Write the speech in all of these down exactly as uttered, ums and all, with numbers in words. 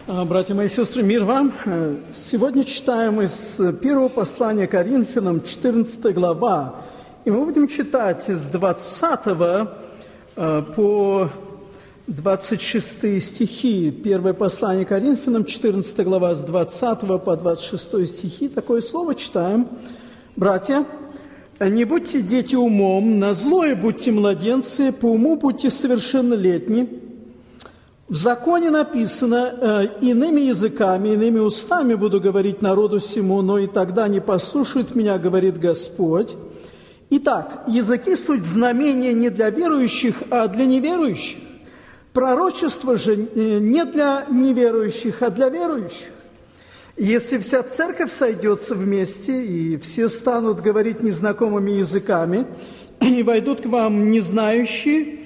Братья мои и сестры, мир вам! Сегодня читаем из первого послания Коринфянам, четырнадцатая глава. И мы будем читать с двадцатого по двадцать шестые стихи. Первое послание Коринфянам, четырнадцатая глава, с двадцатого по двадцать шестые стихи. Такое слово читаем. Братья, не будьте дети умом, на злое будьте младенцы, по уму будьте совершеннолетни. В законе написано: «Иными языками, иными устами буду говорить народу сему, но и тогда не послушают меня, говорит Господь». Итак, языки суть знамения не для верующих, а для неверующих. Пророчество же не для неверующих, а для верующих. Если вся церковь сойдется вместе, и все станут говорить незнакомыми языками, и войдут к вам незнающие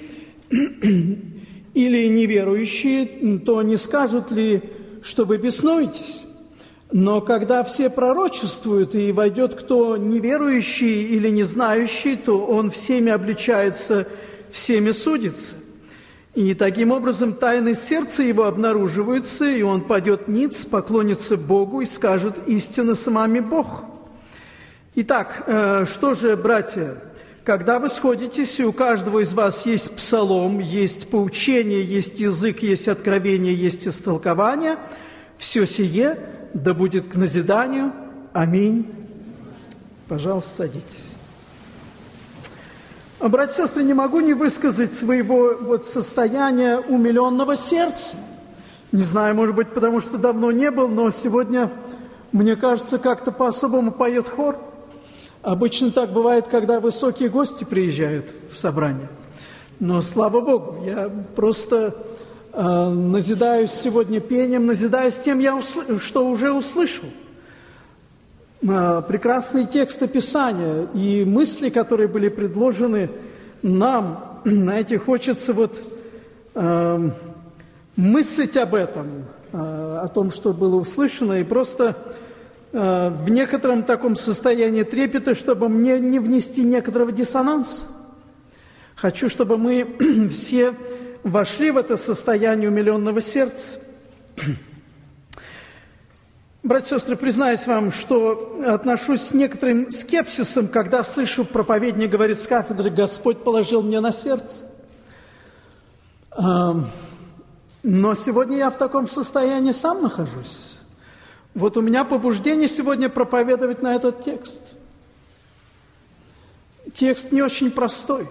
или неверующие, то не скажут ли, что вы беснуетесь? Но когда все пророчествуют, и войдет кто неверующий или не знающий, то он всеми обличается, всеми судится. И таким образом тайны сердца его обнаруживаются, и он падет ниц, поклонится Богу и скажет: «Истинно с вами Бог». Итак, что же, братья, когда вы сходитесь, и у каждого из вас есть псалом, есть поучение, есть язык, есть откровение, есть истолкование, все сие да будет к назиданию. Аминь. Пожалуйста, садитесь. Братья и сестры, не могу не высказать своего вот состояния умиленного сердца. Не знаю, может быть, потому что давно не был, но сегодня, мне кажется, как-то по-особому поет хор. Обычно так бывает, когда высокие гости приезжают в собрание. Но, слава Богу, я просто э, назидаюсь сегодня пением, назидаюсь тем, я усл... что уже услышал. Э, прекрасные тексты Писания и мысли, которые были предложены нам. Знаете, хочется вот э, мыслить об этом, э, о том, что было услышано, и просто в некотором таком состоянии трепета, чтобы мне не внести некоторого диссонанса. Хочу, чтобы мы все вошли в это состояние умиленного сердца. Братья и сестры, признаюсь вам, что отношусь с некоторым скепсисом, когда слышу, проповедник говорит с кафедры: «Господь положил мне на сердце». Но сегодня я в таком состоянии сам нахожусь. Вот у меня побуждение сегодня проповедовать на этот текст. Текст не очень простой.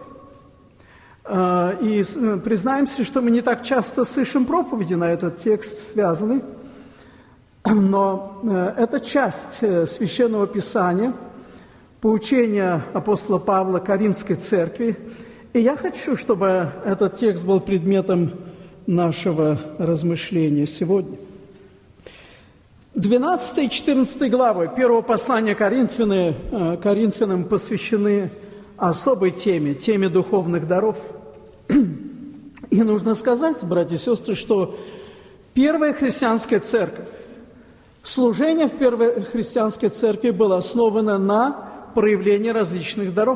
И признаемся, что мы не так часто слышим проповеди на этот текст связанный. Но это часть Священного Писания, поучения апостола Павла Коринфской церкви. И я хочу, чтобы этот текст был предметом нашего размышления сегодня. двенадцатая и четырнадцатая главы первого послания Коринфяны, Коринфянам посвящены особой теме, теме духовных даров. И нужно сказать, братья и сестры, что первая христианская церковь, служение в первой христианской церкви было основано на проявлении различных даров.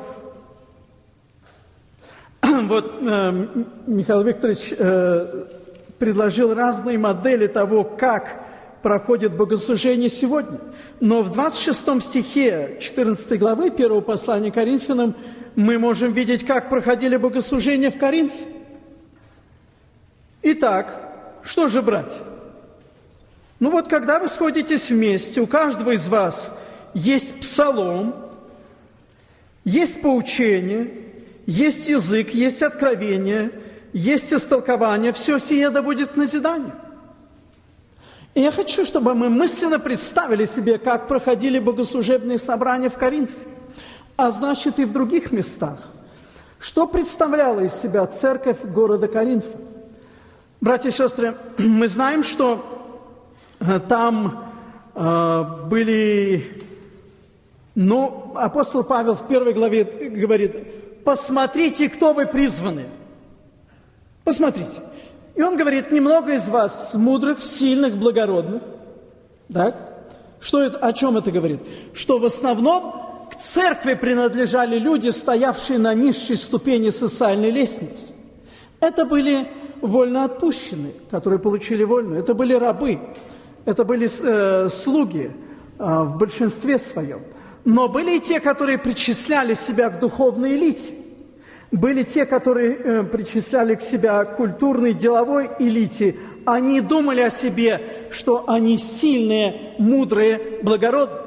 Вот э, Михаил Викторович э, предложил разные модели того, как проходит богослужение сегодня. Но в двадцать шестом стихе четырнадцатой главы первого послания Коринфянам мы можем видеть, как проходили богослужения в Коринфе. Итак, что же, братья? Ну вот, когда вы сходитесь вместе, у каждого из вас есть псалом, есть поучение, есть язык, есть откровение, есть истолкование, все сие да будет к назиданию. И я хочу, чтобы мы мысленно представили себе, как проходили богослужебные собрания в Коринфе, а значит и в других местах. Что представляла из себя церковь города Коринфа? Братья и сестры, мы знаем, что там э, были... Ну, апостол Павел в первой главе говорит: «Посмотрите, кто вы призваны». Посмотрите. И он говорит: немного из вас мудрых, сильных, благородных. Так? Что это, о чем это говорит? Что в основном к церкви принадлежали люди, стоявшие на низшей ступени социальной лестницы. Это были вольноотпущенные, которые получили вольную. Это были рабы, это были э, слуги э, в большинстве своем. Но были и те, которые причисляли себя к духовной элите. Были те, которые э, причисляли к себя к культурной, деловой элите. Они думали о себе, что они сильные, мудрые, благородные.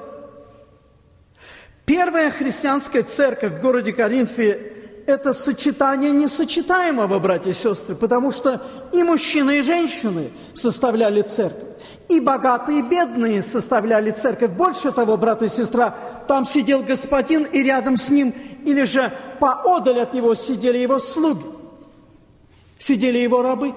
Первая христианская церковь в городе Коринфе – это сочетание несочетаемого, братья и сестры, потому что и мужчины, и женщины составляли церковь, и богатые, и бедные составляли церковь. Больше того, брат и сестра, там сидел господин, и рядом с ним, или же поодаль от него сидели его слуги, сидели его рабы.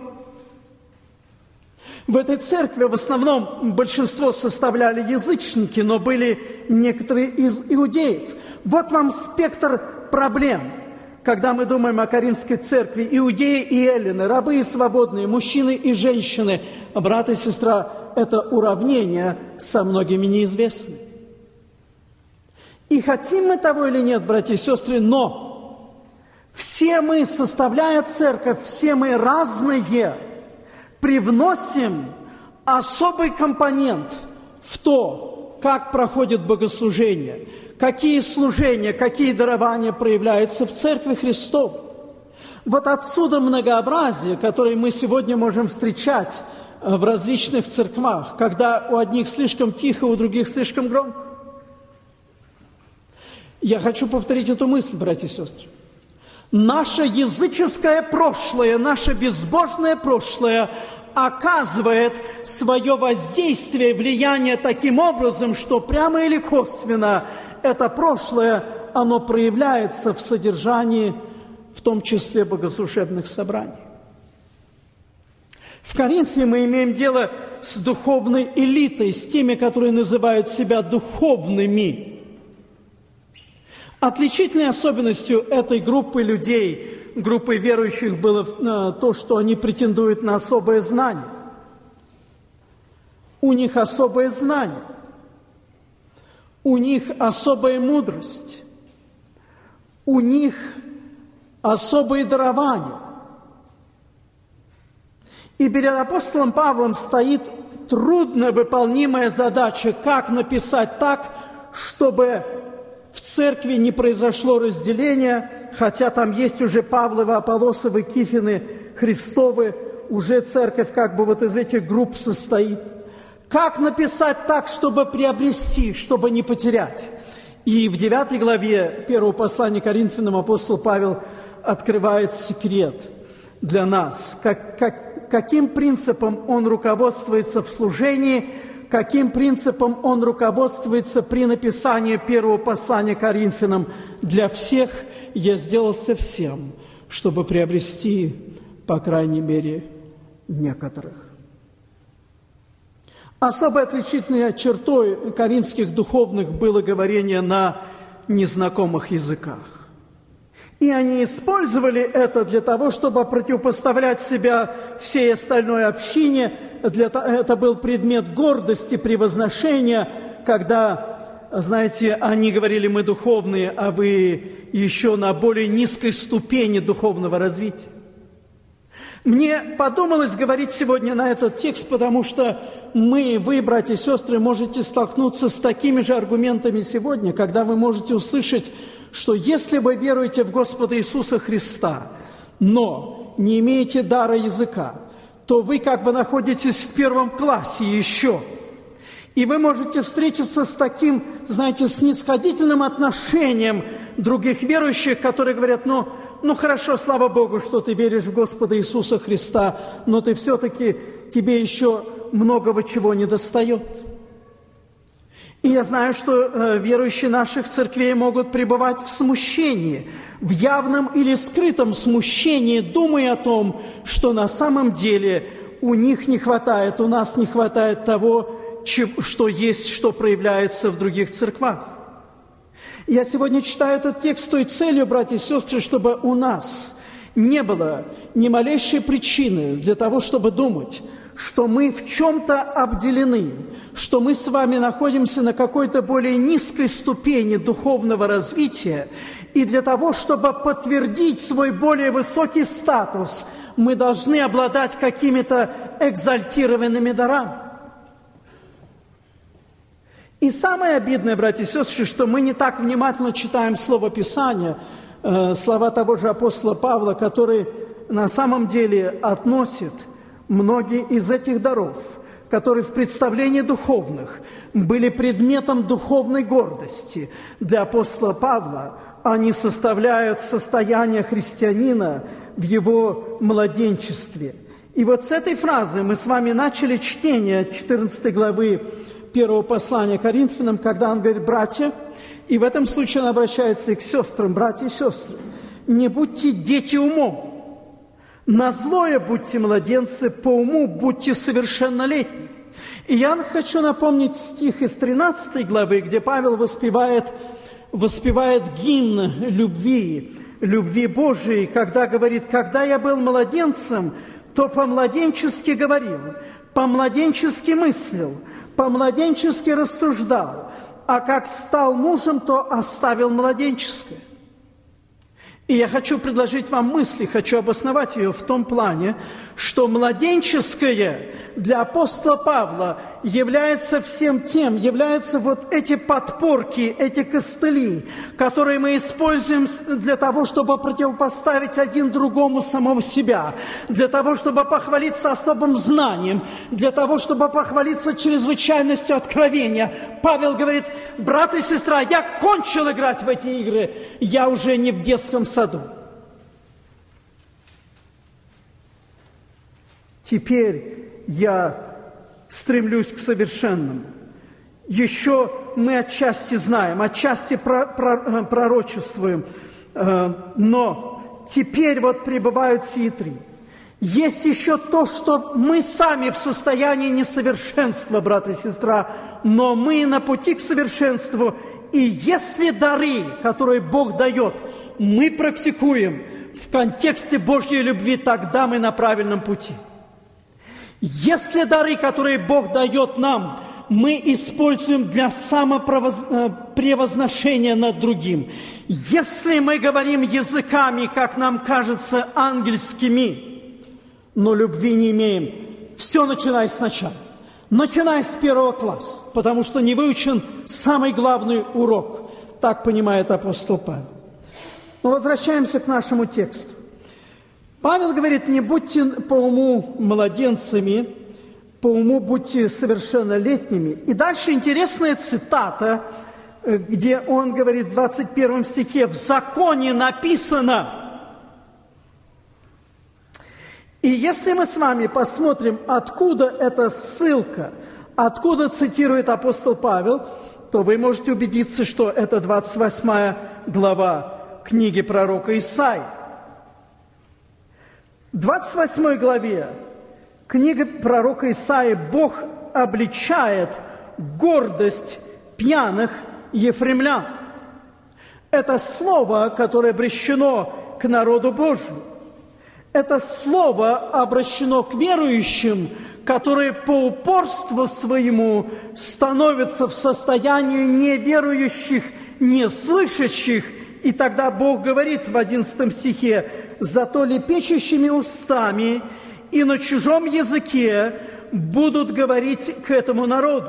В этой церкви в основном большинство составляли язычники, но были некоторые из иудеев. Вот вам спектр проблем, когда мы думаем о Коринфской церкви. Иудеи и эллины, рабы и свободные, мужчины и женщины. Брат и сестра, это уравнение со многими неизвестны. И хотим мы того или нет, братья и сестры, но все мы, составляя церковь, все мы разные, привносим особый компонент в то, как проходит богослужение, какие служения, какие дарования проявляются в Церкви Христовой. Вот отсюда многообразие, которое мы сегодня можем встречать в различных церквах, когда у одних слишком тихо, у других слишком громко. Я хочу повторить эту мысль, братья и сестры. Наше языческое прошлое, наше безбожное прошлое оказывает свое воздействие, влияние таким образом, что прямо или косвенно это прошлое, оно проявляется в содержании, в том числе богослужебных собраний. В Коринфе мы имеем дело с духовной элитой, с теми, которые называют себя духовными. Отличительной особенностью этой группы людей, группы верующих, было то, что они претендуют на особое знание. У них особое знание, у них особая мудрость, у них особые дарования. И перед апостолом Павлом стоит трудновыполнимая задача, как написать так, чтобы в церкви не произошло разделение, хотя там есть уже Павловы, Аполлосовы, Кифины, Христовы, уже церковь как бы вот из этих групп состоит. Как написать так, чтобы приобрести, чтобы не потерять? И в девятой главе первого послания Коринфянам апостол Павел открывает секрет для нас, как, как, каким принципом он руководствуется в служении, каким принципом он руководствуется при написании первого послания Коринфянам. Для всех я сделался всем, чтобы приобрести, по крайней мере, некоторых. Особой отличительной чертой коринфских духовных было говорение на незнакомых языках. И они использовали это для того, чтобы противопоставлять себя всей остальной общине. Для, это был предмет гордости, превозношения, когда, знаете, они говорили: мы духовные, а вы еще на более низкой ступени духовного развития. Мне подумалось говорить сегодня на этот текст, потому что мы, вы, братья и сестры, можете столкнуться с такими же аргументами сегодня, когда вы можете услышать, что если вы веруете в Господа Иисуса Христа, но не имеете дара языка, то вы как бы находитесь в первом классе еще. И вы можете встретиться с таким, знаете, снисходительным отношением других верующих, которые говорят: ну, ну хорошо, слава Богу, что ты веришь в Господа Иисуса Христа, но ты все-таки, тебе еще многого чего не достает. И я знаю, что э, верующие наших церквей могут пребывать в смущении, в явном или скрытом смущении, думая о том, что на самом деле у них не хватает, у нас не хватает того, что есть, что проявляется в других церквах. Я сегодня читаю этот текст с той целью, братья и сестры, чтобы у нас не было ни малейшей причины для того, чтобы думать, что мы в чем-то обделены, что мы с вами находимся на какой-то более низкой ступени духовного развития, И для того, чтобы подтвердить свой более высокий статус, мы должны обладать какими-то экзальтированными дарами. И самое обидное, братья и сестры, что мы не так внимательно читаем Слово Писания, э, слова того же апостола Павла, который на самом деле относит многие из этих даров, которые в представлении духовных были предметом духовной гордости для апостола Павла. Они составляют состояние христианина в его младенчестве. И вот с этой фразы мы с вами начали чтение четырнадцатой главы первого послания Коринфянам, когда он говорит: «Братья», и в этом случае он обращается и к сестрам: «Братья и сестры, не будьте дети умом, на злое будьте младенцы, по уму будьте совершеннолетние». И я хочу напомнить стих из тринадцатой главы, где Павел воспевает, воспевает гимн любви, любви Божией, когда говорит: «Когда я был младенцем, то по-младенчески говорил, по-младенчески мыслил, по-младенчески рассуждал, а как стал мужем, то оставил младенческое». И я хочу предложить вам мысли, хочу обосновать ее в том плане, что младенческое для апостола Павла является всем тем, являются вот эти подпорки, эти костыли, которые мы используем для того, чтобы противопоставить один другому самого себя, для того, чтобы похвалиться особым знанием, для того, чтобы похвалиться чрезвычайностью откровения. Павел говорит: брат и сестра, я кончил играть в эти игры, я уже не в детском саду. Теперь я стремлюсь к совершенному. Еще мы отчасти знаем, отчасти пророчествуем, но теперь вот пребывают сии три. Есть еще то, что мы сами в состоянии несовершенства, брат и сестра, но мы на пути к совершенству. И если дары, которые Бог дает, мы практикуем в контексте Божьей любви, тогда мы на правильном пути. Если дары, которые Бог дает нам, мы используем для самопревозношения над другим, если мы говорим языками, как нам кажется, ангельскими, но любви не имеем, все начинай сначала. Начинай с первого класса, потому что не выучен самый главный урок. Так понимает апостол Павел. Но возвращаемся к нашему тексту. Павел говорит: не будьте по уму младенцами, по уму будьте совершеннолетними. И дальше интересная цитата, где он говорит в двадцать первом стихе: «В законе написано». И если мы с вами посмотрим, откуда эта ссылка, откуда цитирует апостол Павел, то вы можете убедиться, что это двадцать восьмая глава книги пророка Исаии. В двадцать восьмой главе книги пророка Исаии Бог обличает гордость пьяных ефремлян. Это слово, которое обращено к народу Божию. Это слово обращено к верующим, которые по упорству своему становятся в состоянии неверующих, неслышащих. И тогда Бог говорит в одиннадцатом стихе: «Зато лепечущими устами и на чужом языке будут говорить к этому народу».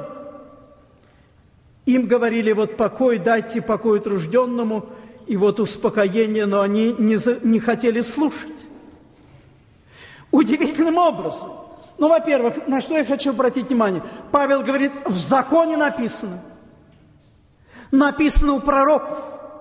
Им говорили: вот покой, дайте покой тружденному, и вот успокоение, но они не, за, не хотели слушать. Удивительным образом. Ну, во-первых, на что я хочу обратить внимание? Павел говорит: в законе написано. Написано у пророков.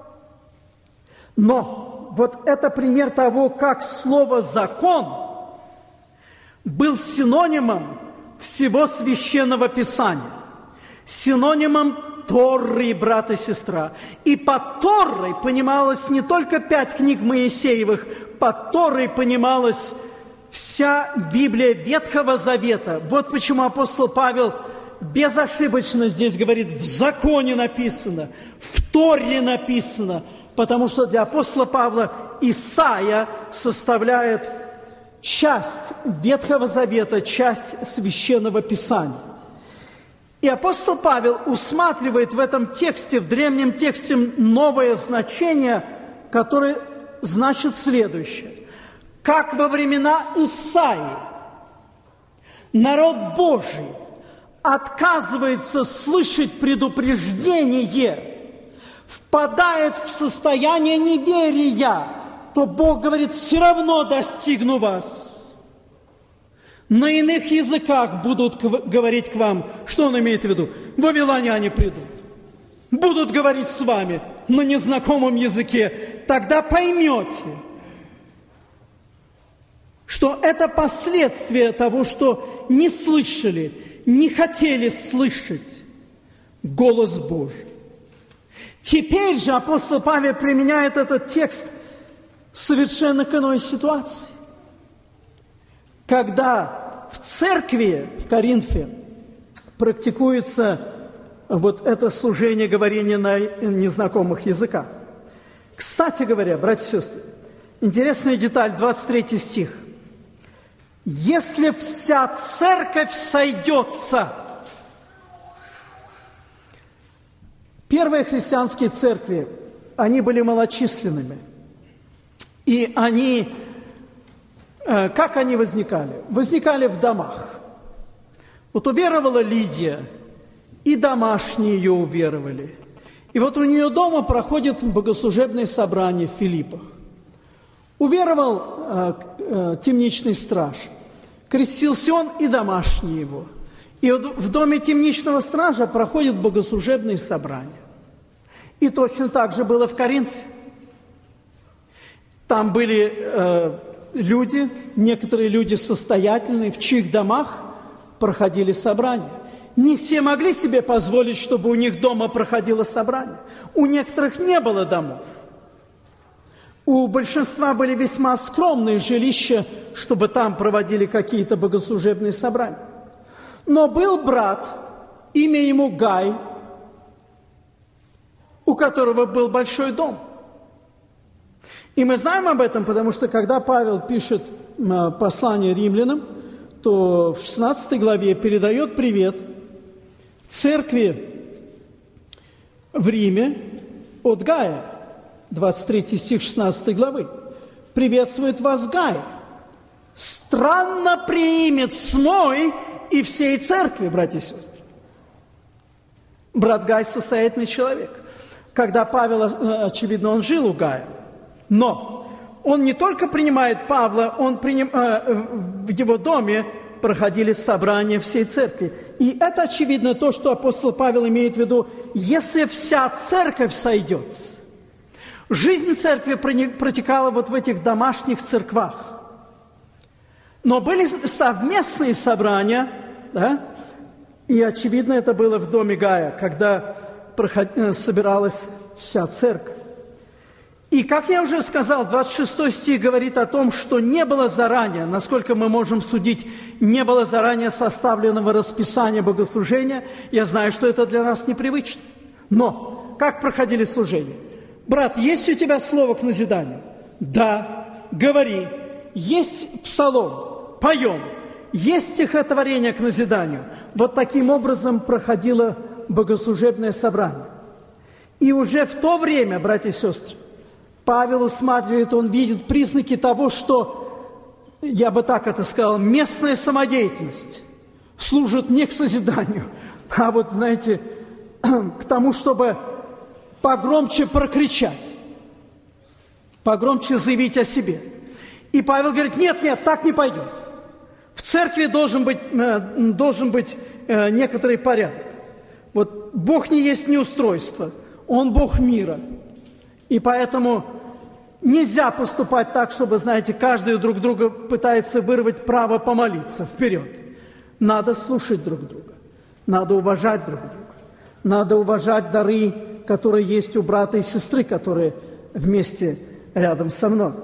Но вот это пример того, как слово «закон» был синонимом всего Священного Писания. Синонимом Торы, брат и сестра. И под Торой понималось не только пять книг Моисеевых, под Торой понималась вся Библия Ветхого Завета. Вот почему апостол Павел безошибочно здесь говорит: в законе написано, в Торе написано, потому что для апостола Павла Исаия составляет часть Ветхого Завета, часть Священного Писания. И апостол Павел усматривает в этом тексте, в древнем тексте, новое значение который значит следующее. Как во времена Исаии народ Божий отказывается слышать предупреждение, впадает в состояние неверия, то Бог говорит: все равно достигну вас. На иных языках будут говорить к вам. Что он имеет в виду? Вавилоняне придут. Будут говорить с вами на незнакомом языке. Тогда поймете, что это последствия того, что не слышали, не хотели слышать голос Божий. Теперь же апостол Павел применяет этот текст совершенно к иной ситуации. Когда в церкви в Коринфе практикуется вот это служение говорения на незнакомых языках. Кстати говоря, братья и сестры, интересная деталь, двадцать третий стих. «Если вся церковь сойдется». Первые христианские церкви, они были малочисленными. И они, как они возникали? Возникали в домах. Вот уверовала Лидия, и домашние ее уверовали. И вот у нее дома проходит богослужебное собрание в Филиппах. Уверовал э, э, темничный страж, крестился он и домашний его. И вот в доме темничного стража проходит богослужебное собрание. И точно так же было в Коринфе. Там были э, люди, некоторые люди состоятельные, в чьих домах проходили собрания. Не все могли себе позволить, чтобы у них дома проходило собрание. У некоторых не было домов. У большинства были весьма скромные жилища, чтобы там проводили какие-то богослужебные собрания. Но был брат, имя ему Гай, у которого был большой дом. И мы знаем об этом, потому что когда Павел пишет послание римлянам, то в шестнадцатой главе передает привет церкви в Риме от Гая. двадцать третий стих шестнадцатой главы. «Приветствует вас Гай, странно преимец мой и всей церкви», братья и сестры. Брат Гай состоятельный человек. Когда Павел, очевидно, он жил у Гая, но он не только принимает Павла, он приним, в его доме проходили собрания всей церкви. И это, очевидно, то, что апостол Павел имеет в виду, если вся церковь сойдется. Жизнь церкви протекала вот в этих домашних церквах. Но были совместные собрания, да? И, очевидно, это было в доме Гая, когда проход... собиралась вся церковь. И, как я уже сказал, двадцать шестой стих говорит о том, что не было заранее, насколько мы можем судить, не было заранее составленного расписания богослужения. Я знаю, что это для нас непривычно. Но как проходили служения? Брат, есть у тебя слово к назиданию? Да, говори. Есть псалом? Поем. Есть стихотворение к назиданию? Вот таким образом проходило богослужебное собрание. И уже в то время, братья и сестры, Павел усматривает, он видит признаки того, что, я бы так это сказал, местная самодеятельность служит не к созиданию, а вот, знаете, к тому, чтобы погромче прокричать, погромче заявить о себе. И Павел говорит: нет, нет, так не пойдет. В церкви должен быть, должен быть некоторый порядок. Вот Бог не есть неустройство, Он Бог мира. И поэтому нельзя поступать так, чтобы, знаете, каждый друг друга пытается вырвать право помолиться вперед. Надо слушать друг друга, надо уважать друг друга, надо уважать дары, которые есть у брата и сестры, которые вместе рядом со мной.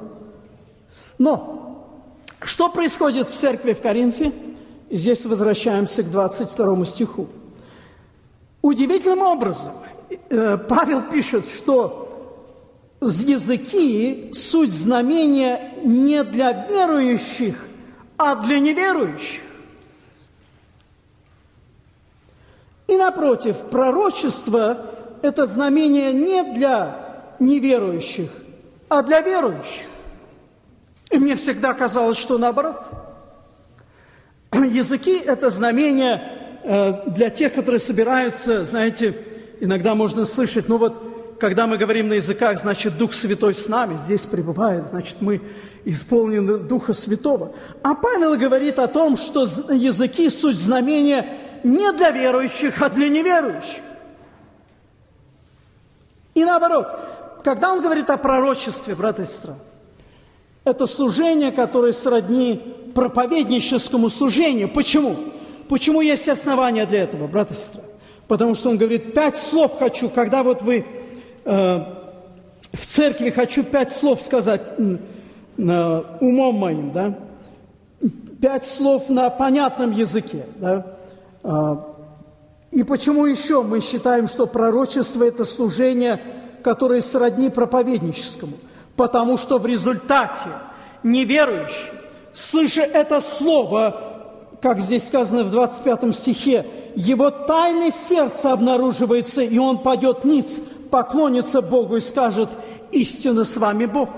Но что происходит в церкви в Коринфе? И здесь возвращаемся к двадцать второму стиху. Удивительным образом Павел пишет, что языки – суть знамения не для верующих, а для неверующих. И напротив, пророчество – это знамение не для неверующих, а для верующих. И мне всегда казалось, что наоборот. Языки – это знамение для тех, которые собираются, знаете, иногда можно слышать, ну вот, когда мы говорим на языках, значит, Дух Святой с нами, здесь пребывает, значит, мы исполнены Духа Святого. А Павел говорит о том, что языки – суть знамения не для верующих, а для неверующих. И наоборот, когда он говорит о пророчестве, брат и сестра, это служение, которое сродни проповедническому служению. Почему? Почему есть основания для этого, брат и сестра? Потому что он говорит, пять слов хочу, когда вот вы э, в церкви, хочу пять слов сказать э, умом моим, да? Пять слов на понятном языке, да? Э, и почему еще мы считаем, что пророчество – это служение, которое сродни проповедническому? Потому что в результате неверующий, слыша это слово, как здесь сказано в двадцать пятом стихе, его тайное сердце обнаруживается, и он падет ниц, поклонится Богу и скажет: «Истинно с вами Бог».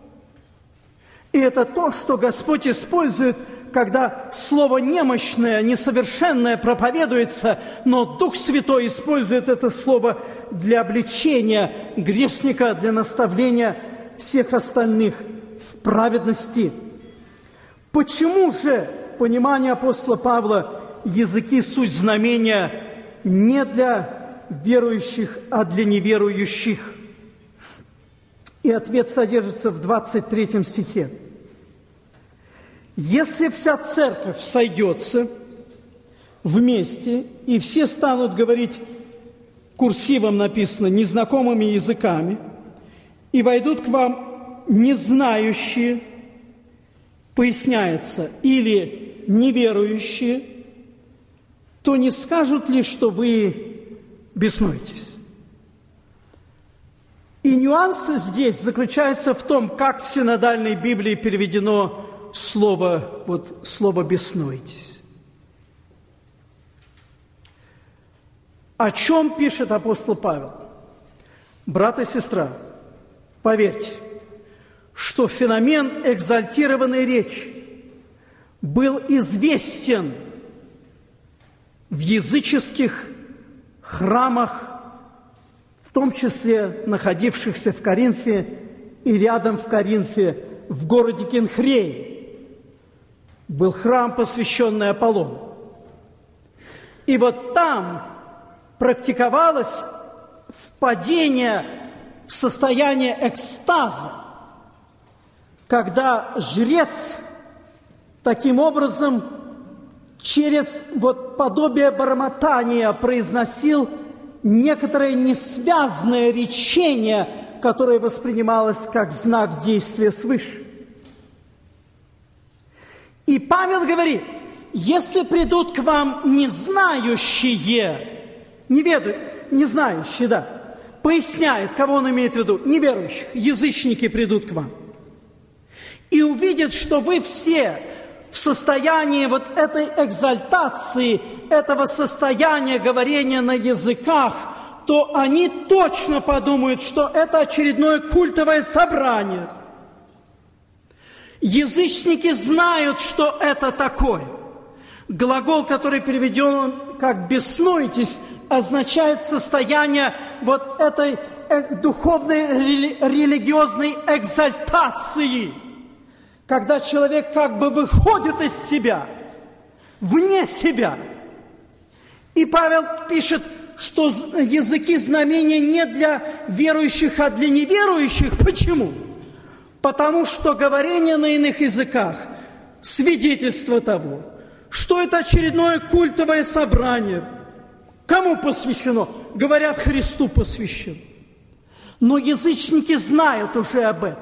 И это то, что Господь использует, когда слово немощное, несовершенное проповедуется, но Дух Святой использует это слово для обличения грешника, для наставления всех остальных в праведности. Почему же, в понимании апостола Павла, языки – суть знамения не для верующих, а для неверующих? И ответ содержится в двадцать третьем стихе. «Если вся церковь сойдется вместе, и все станут говорить, курсивом написано, незнакомыми языками, и войдут к вам незнающие, поясняется, или неверующие, то не скажут ли, что вы беснуетесь?» И нюанс здесь заключается в том, как в синодальной Библии переведено слово, вот, слово «беснуетесь». О чем пишет апостол Павел? Брат и сестра, поверьте, что феномен экзальтированной речи был известен в языческих храмах, в том числе находившихся в Коринфе и рядом в Коринфе, в городе Кенхрее. Был храм, посвященный Аполлону. И вот там практиковалось впадение в состояние экстаза, когда жрец таким образом через вот подобие бормотания произносил некоторое несвязное речение, которое воспринималось как знак действия свыше. И Павел говорит, если придут к вам незнающие, неведу, незнающие, да, поясняет, кого он имеет в виду, неверующих, язычники придут к вам, и увидят, что вы все в состоянии вот этой экзальтации, этого состояния говорения на языках, то они точно подумают, что это очередное культовое собрание. Язычники знают, что это такое. Глагол, который переведен как «беснуетесь», означает состояние вот этой духовной религиозной экзальтации, когда человек как бы выходит из себя, вне себя. И Павел пишет, что языки знамения не для верующих, а для неверующих. Почему? Потому что говорение на иных языках – свидетельство того, что это очередное культовое собрание. Кому посвящено? Говорят, Христу посвящено. Но язычники знают уже об этом.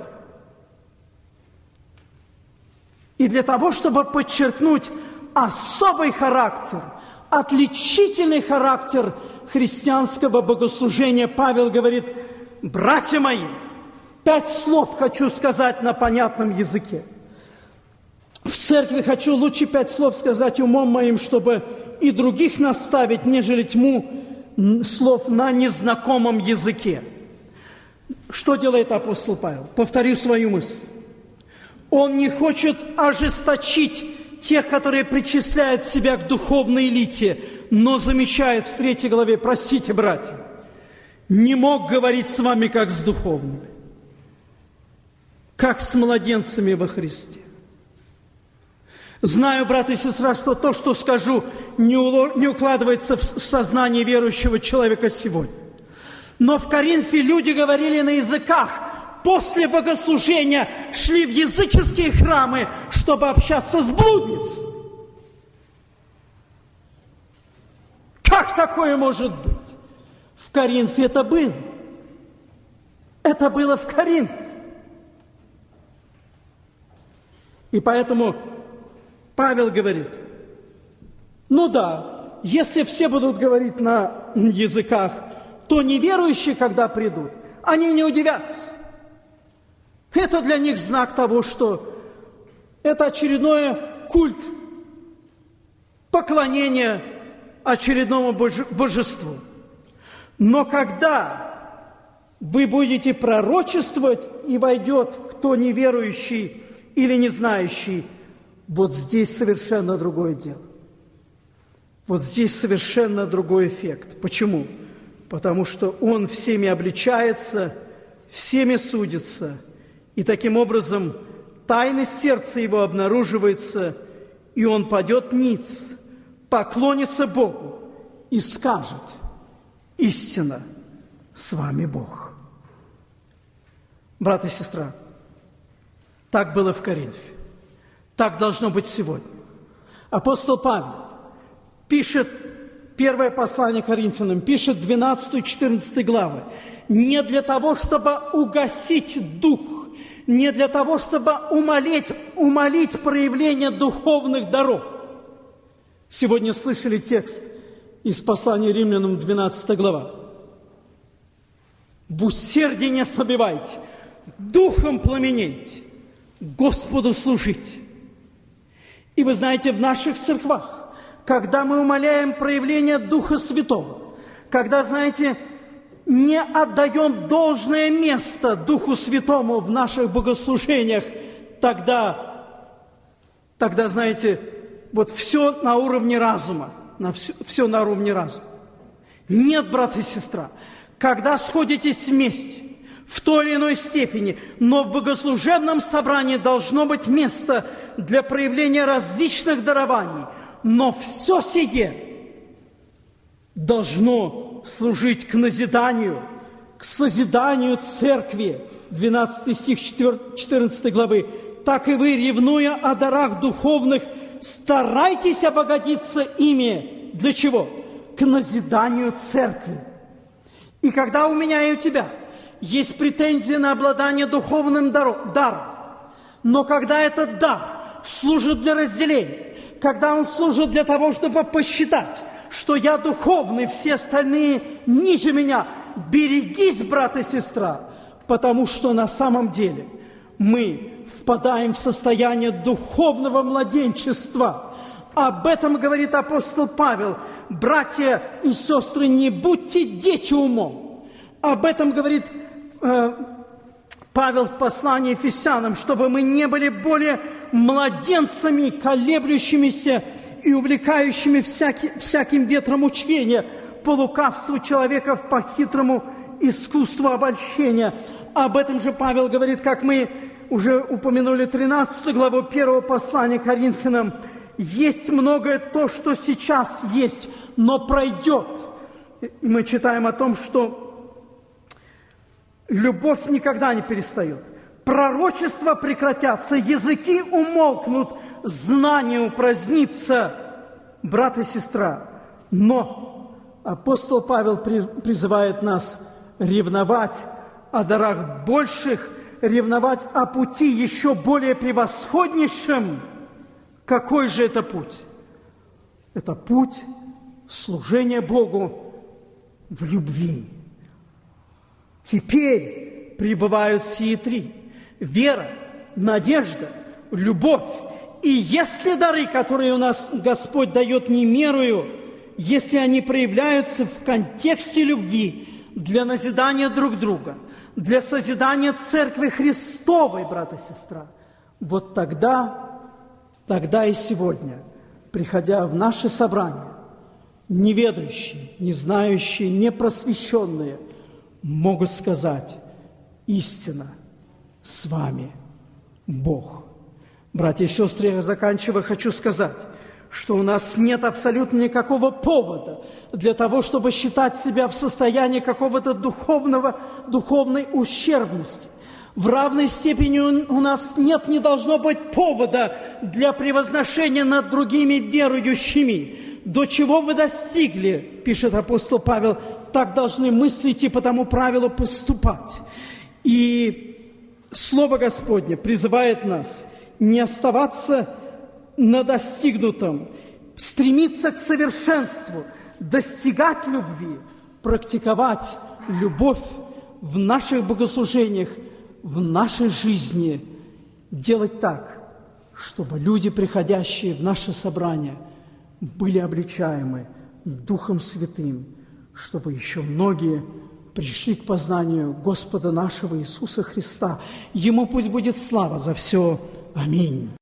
И для того, чтобы подчеркнуть особый характер, отличительный характер христианского богослужения, Павел говорит: «Братья мои, пять слов хочу сказать на понятном языке. В церкви хочу лучше пять слов сказать умом моим, чтобы и других наставить, нежели тьму слов на незнакомом языке». Что делает апостол Павел? Повторю свою мысль. Он не хочет ожесточить тех, которые причисляют себя к духовной элите, но замечает в третьей главе: простите, братья, не мог говорить с вами как с духовными, как с младенцами во Христе. Знаю, брат и сестра, что то, что скажу, не укладывается в сознание верующего человека сегодня. Но в Коринфе люди говорили на языках, после богослужения шли в языческие храмы, чтобы общаться с блудницей. Как такое может быть? В Коринфе это было. Это было в Коринфе. И поэтому Павел говорит: ну да, если все будут говорить на языках, то неверующие, когда придут, они не удивятся. Это для них знак того, что это очередной культ, поклонение очередному божеству. Но когда вы будете пророчествовать, и войдет кто неверующий или не знающий, вот здесь совершенно другое дело. Вот здесь совершенно другой эффект. Почему? Потому что он всеми обличается, всеми судится, и таким образом тайность сердца его обнаруживается, и он падет ниц, поклонится Богу и скажет: истинно, с вами Бог. Брат и сестра, так было в Коринфе, так должно быть сегодня. Апостол Павел пишет первое послание Коринфянам, пишет двенадцатую-четырнадцатую главы, не для того, чтобы угасить дух, не для того, чтобы умолить, умолить проявление духовных даров. Сегодня слышали текст из послания Римлянам, двенадцатая глава. «В усердии не ослабевайте, духом пламенейте, Господу служите». И вы знаете, в наших церквах, когда мы умоляем проявление Духа Святого, когда, знаете, не отдаем должное место Духу Святому в наших богослужениях, тогда, тогда, знаете, вот все на уровне разума, на все, все на уровне разума. Нет, брат и сестра, когда сходитесь вместе, в той или иной степени, но в богослужебном собрании должно быть место для проявления различных дарований, но все сие должно служить к назиданию, к созиданию церкви. двенадцатый стих четырнадцатой главы. «Так и вы, ревнуя о дарах духовных, старайтесь обогатиться ими». Для чего? К назиданию церкви. И когда у меня и у тебя есть претензии на обладание духовным даром, но когда этот дар служит для разделения, когда он служит для того, чтобы посчитать, что я духовный, все остальные ниже меня, берегись, брат и сестра, потому что на самом деле мы впадаем в состояние духовного младенчества. Об этом говорит апостол Павел. Братья и сестры, не будьте дети умом. Об этом говорит э, Павел в послании Ефесянам, чтобы мы не были более младенцами, колеблющимися и увлекающими всякий, всяким ветром учения, по лукавству человеков, по хитрому искусству обольщения. Об этом же Павел говорит, как мы уже упомянули, тринадцатую главу первого послания Коринфянам. Есть многое то, что сейчас есть, но пройдет. И мы читаем о том, что любовь никогда не перестает. Пророчества прекратятся, языки умолкнут, знание упразднится, брат и сестра. Но апостол Павел призывает нас ревновать о дарах больших, ревновать о пути еще более превосходнейшем. Какой же это путь? Это путь служения Богу в любви. Теперь пребывают сии три: вера, надежда, любовь. И если дары, которые у нас Господь дает, не мерою, если они проявляются в контексте любви, для назидания друг друга, для созидания Церкви Христовой, брат и сестра, вот тогда, тогда и сегодня, приходя в наше собрание, неведающие, не знающие, непросвещенные могут сказать: истина, с вами Бог. Братья и сестры, я заканчивая, хочу сказать, что у нас нет абсолютно никакого повода для того, чтобы считать себя в состоянии какого-то духовного, духовной ущербности. В равной степени у нас нет, не должно быть повода для превозношения над другими верующими. До чего вы достигли, пишет апостол Павел, так должны мыслить и по тому правилу поступать. И Слово Господне призывает нас не оставаться на достигнутом, стремиться к совершенству, достигать любви, практиковать любовь в наших богослужениях, в нашей жизни, делать так, чтобы люди, приходящие в наше собрание, были обличаемы Духом Святым, чтобы еще многие пришли к познанию Господа нашего Иисуса Христа. Ему пусть будет слава за все. Аминь.